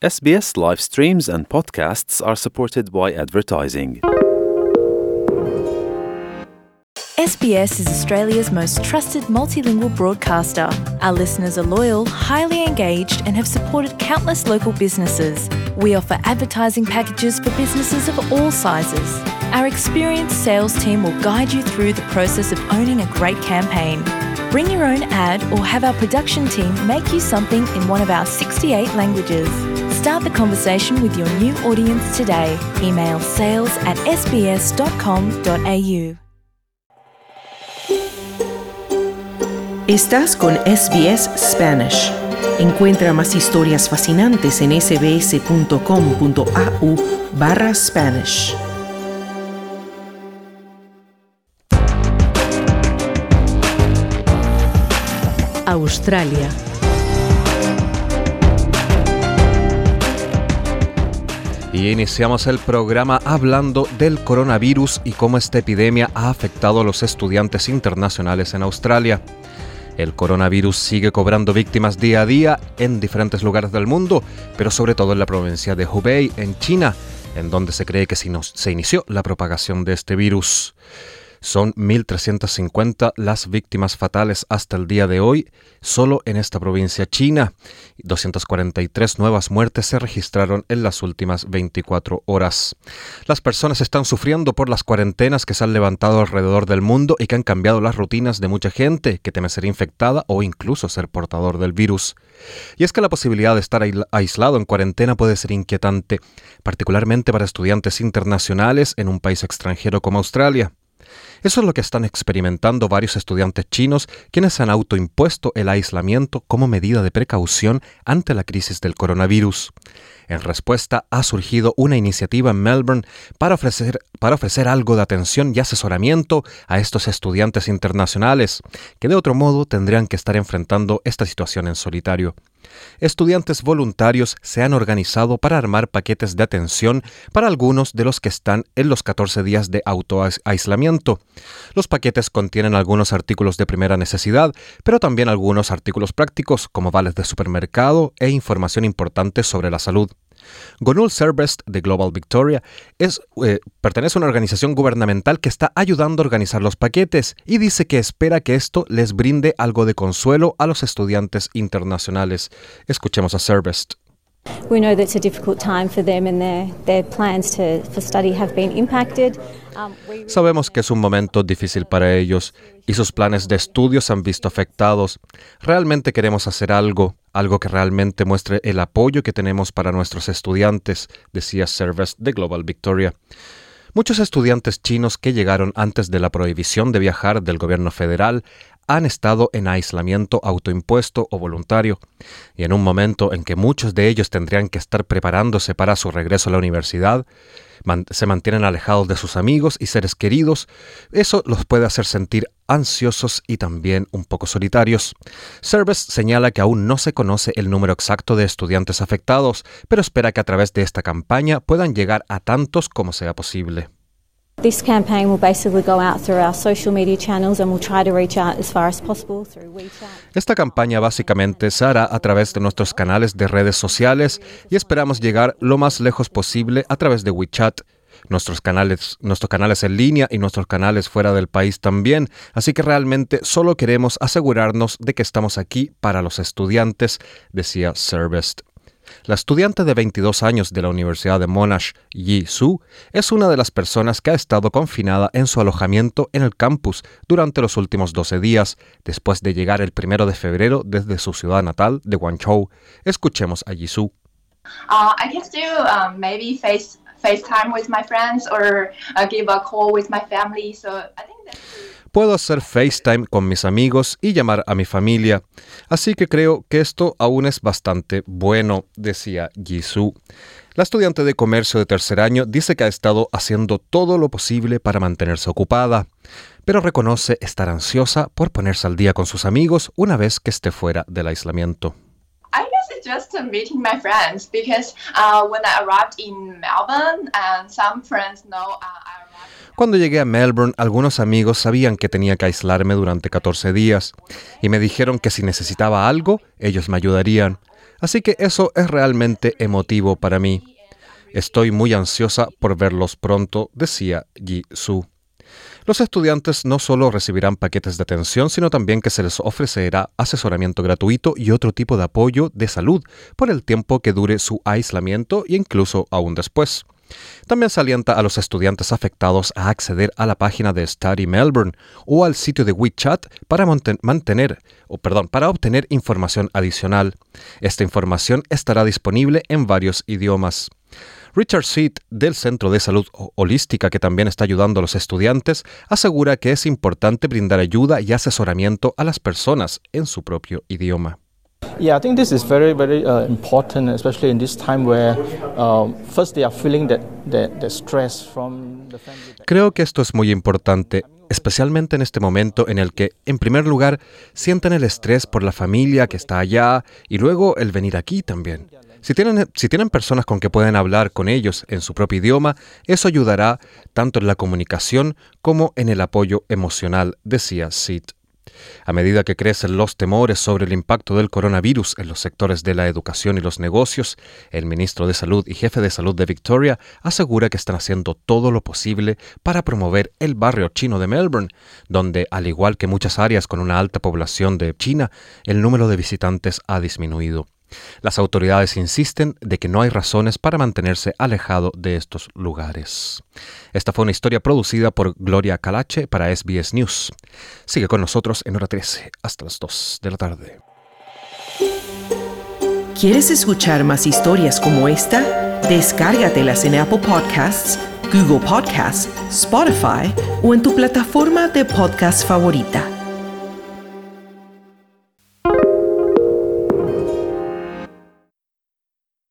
SBS live streams and podcasts are supported by advertising. SBS is Australia's most trusted multilingual broadcaster. Our listeners are loyal, highly engaged, and have supported countless local businesses. We offer advertising packages for businesses of all sizes. Our experienced sales team will guide you through the process of owning a great campaign. Bring your own ad or have our production team make you something in one of our 68 languages. Start the conversation with your new audience today. Email sales@sbs.com.au. Estás con SBS Spanish. Encuentra más historias fascinantes en sbs.com.au/Spanish. Australia. Y iniciamos el programa hablando del coronavirus y cómo esta epidemia ha afectado a los estudiantes internacionales en Australia. El coronavirus sigue cobrando víctimas día a día en diferentes lugares del mundo, pero sobre todo en la provincia de Hubei, en China, en donde se cree que se inició la propagación de este virus. Son 1.350 las víctimas fatales hasta el día de hoy, solo en esta provincia china. 243 nuevas muertes se registraron en las últimas 24 horas. Las personas están sufriendo por las cuarentenas que se han levantado alrededor del mundo y que han cambiado las rutinas de mucha gente que teme ser infectada o incluso ser portador del virus. Y es que la posibilidad de estar aislado en cuarentena puede ser inquietante, particularmente para estudiantes internacionales en un país extranjero como Australia. Eso es lo que están experimentando varios estudiantes chinos, quienes han autoimpuesto el aislamiento como medida de precaución ante la crisis del coronavirus. En respuesta, ha surgido una iniciativa en Melbourne para ofrecer algo de atención y asesoramiento a estos estudiantes internacionales, que de otro modo tendrían que estar enfrentando esta situación en solitario. Estudiantes voluntarios se han organizado para armar paquetes de atención para algunos de los que están en los 14 días de autoaislamiento. Los paquetes contienen algunos artículos de primera necesidad, pero también algunos artículos prácticos como vales de supermercado e información importante sobre la salud. Gonul Serbest de Global Victoria pertenece a una organización gubernamental que está ayudando a organizar los paquetes y dice que espera que esto les brinde algo de consuelo a los estudiantes internacionales. Escuchemos a Serbest. We know that it's a difficult time for them and their plans for study have been impacted. Sabemos que es un momento difícil para ellos y sus planes de estudio se han visto afectados. Realmente queremos hacer algo que realmente muestre el apoyo que tenemos para nuestros estudiantes, decía Serbest de Global Victoria. Muchos estudiantes chinos que llegaron antes de la prohibición de viajar del gobierno federal han estado en aislamiento autoimpuesto o voluntario, y en un momento en que muchos de ellos tendrían que estar preparándose para su regreso a la universidad, se mantienen alejados de sus amigos y seres queridos. Eso los puede hacer sentir ansiosos y también un poco solitarios. Serbest señala que aún no se conoce el número exacto de estudiantes afectados, pero espera que a través de esta campaña puedan llegar a tantos como sea posible. This campaign will basically go out through our social media channels and we'll try to reach out as far as possible through WeChat. Esta campaña básicamente se hará a través de nuestros canales de redes sociales y esperamos llegar lo más lejos posible a través de WeChat. Nuestros canales en línea y nuestros canales fuera del país también, así que realmente solo queremos asegurarnos de que estamos aquí para los estudiantes, decía Serbest. La estudiante de 22 años de la Universidad de Monash, Yi Su, es una de las personas que ha estado confinada en su alojamiento en el campus durante los últimos 12 días, después de llegar el 1 de febrero desde su ciudad natal de Guangzhou. Escuchemos a Yi Su. I can still maybe FaceTime with my friends or give a call with my family. So I think that's... Puedo hacer FaceTime con mis amigos y llamar a mi familia. Así que creo que esto aún es bastante bueno, decía Jisoo. La estudiante de comercio de tercer año dice que ha estado haciendo todo lo posible para mantenerse ocupada, pero reconoce estar ansiosa por ponerse al día con sus amigos una vez que esté fuera del aislamiento. I guess it's just meeting my friends because when I arrived in Melbourne, and some friends know I arrived. Cuando llegué a Melbourne, algunos amigos sabían que tenía que aislarme durante 14 días y me dijeron que si necesitaba algo, ellos me ayudarían. Así que eso es realmente emotivo para mí. Estoy muy ansiosa por verlos pronto, decía Ji-Soo. Los estudiantes no solo recibirán paquetes de atención, sino también que se les ofrecerá asesoramiento gratuito y otro tipo de apoyo de salud por el tiempo que dure su aislamiento e incluso aún después. También se alienta a los estudiantes afectados a acceder a la página de Study Melbourne o al sitio de WeChat para obtener información adicional. Esta información estará disponible en varios idiomas. Richard Seat, del Centro de Salud Holística, que también está ayudando a los estudiantes, asegura que es importante brindar ayuda y asesoramiento a las personas en su propio idioma. Yeah, I think this is very, very important, especially in this time where first they are feeling the stress from the family. Creo que esto es muy importante, especialmente en este momento en el que, en primer lugar, sienten el estrés por la familia que está allá y luego el venir aquí también. Si tienen personas con que pueden hablar con ellos en su propio idioma, eso ayudará tanto en la comunicación como en el apoyo emocional, decía Sid. A medida que crecen los temores sobre el impacto del coronavirus en los sectores de la educación y los negocios, el ministro de Salud y jefe de salud de Victoria asegura que están haciendo todo lo posible para promover el barrio chino de Melbourne, donde, al igual que muchas áreas con una alta población de China, el número de visitantes ha disminuido. Las autoridades insisten de que no hay razones para mantenerse alejado de estos lugares. Esta fue una historia producida por Gloria Calache para SBS News. Sigue con nosotros en hora 13 hasta las 2 de la tarde. ¿Quieres escuchar más historias como esta? Descárgatelas en Apple Podcasts, Google Podcasts, Spotify o en tu plataforma de podcast favorita.